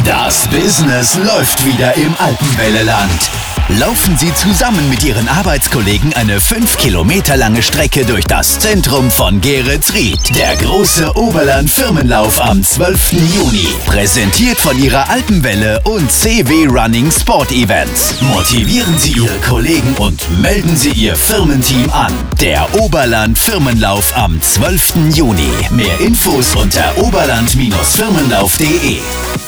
Das Business läuft wieder im Alpenwelleland. Laufen Sie zusammen mit Ihren Arbeitskollegen eine 5 Kilometer lange Strecke durch das Zentrum von Geretsried. Der große Oberland-Firmenlauf am 12. Juni. Präsentiert von Ihrer Alpenwelle und CW Running Sport Events. Motivieren Sie Ihre Kollegen und melden Sie Ihr Firmenteam an. Der Oberland-Firmenlauf am 12. Juni. Mehr Infos unter oberland-firmenlauf.de.